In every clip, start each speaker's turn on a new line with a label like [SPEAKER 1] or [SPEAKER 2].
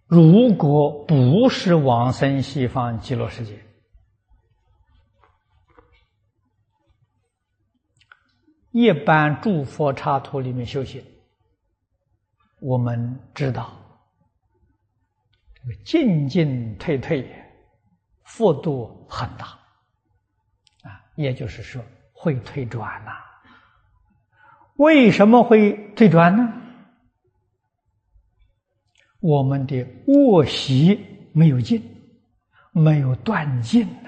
[SPEAKER 1] 如果不是往生西方极乐世界，一般诸佛刹土里面修行，我们知道这个进进退退幅度很大啊，也就是说会退转呐。为什么会退转呢？我们的恶习没有尽，没有断尽呐。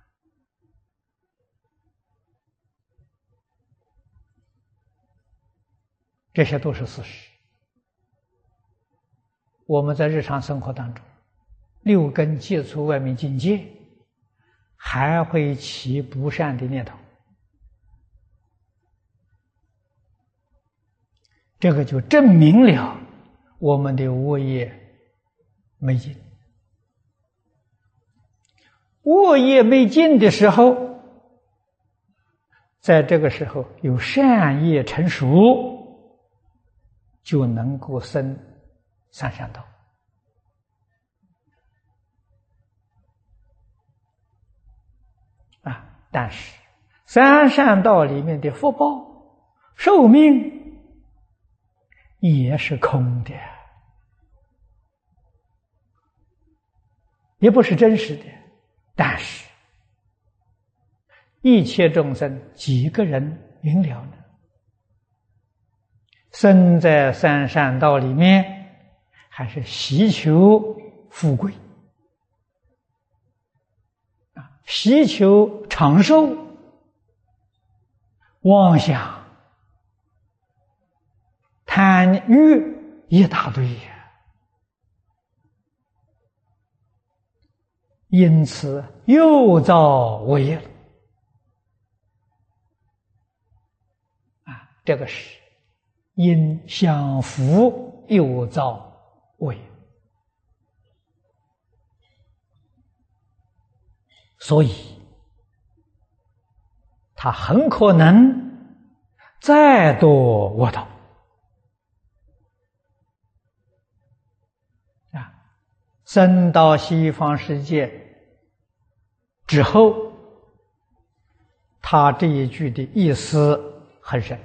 [SPEAKER 1] 这些都是事实。我们在日常生活当中，六根接触外面境界，还会起不善的念头，这个就证明了我们的恶业没尽。恶业没尽的时候，在这个时候有善业成熟，就能够生三善道。但是三善道里面的福报、寿命也是空的，也不是真实的。但是一切众生几个人明了呢？生在三善道里面，还是希求富贵希求长寿，妄想贪欲一大堆呀。因此又造恶业了这个是因享福又造恶业。所以他很可能再堕恶道生到西方世界之后，他这一句的意思很深，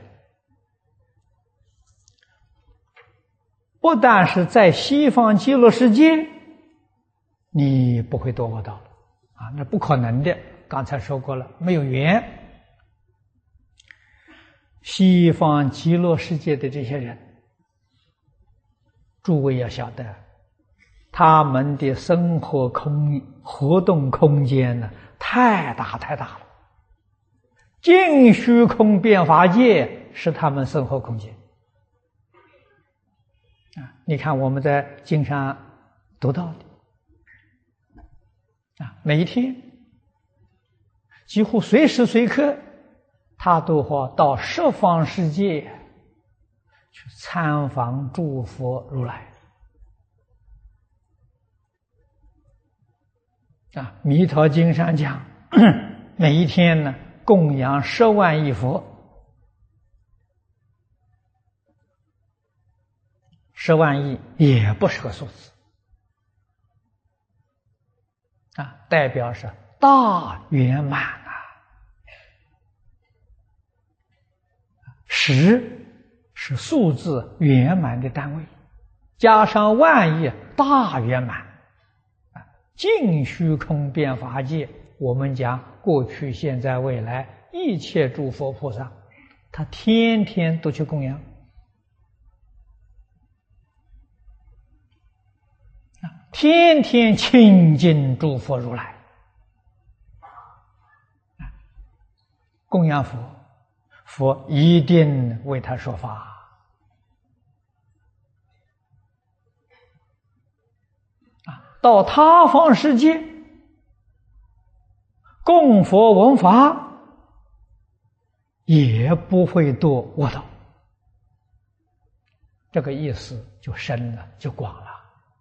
[SPEAKER 1] 不但是在西方极乐世界你不会堕恶道那不可能的，刚才说过了，没有缘。西方极乐世界的这些人，诸位要晓得，他们的生活活动空间呢，太大了。尽虚空变法界是他们生活空间你看我们在经上读到的每一天几乎随时随刻他都会到十方世界去参访诸佛如来弥陀经上讲每一天呢供养10万亿佛，10万亿也不是个数字代表是大圆满10是数字圆满的单位，加上万亿大圆满尽虚空变法界，我们讲过去现在未来一切诸佛菩萨，他天天都去供养天天亲近诸佛如来供养佛，佛一定为他说法到他方世界供佛闻法也不会堕恶道，这个意思就深了，就广了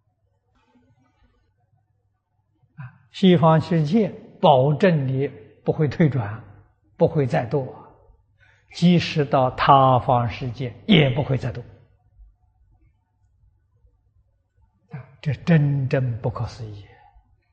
[SPEAKER 1] 西方世界保证你不会退转，不会再堕，即使到他方世界也不会再堕这真正不可思议。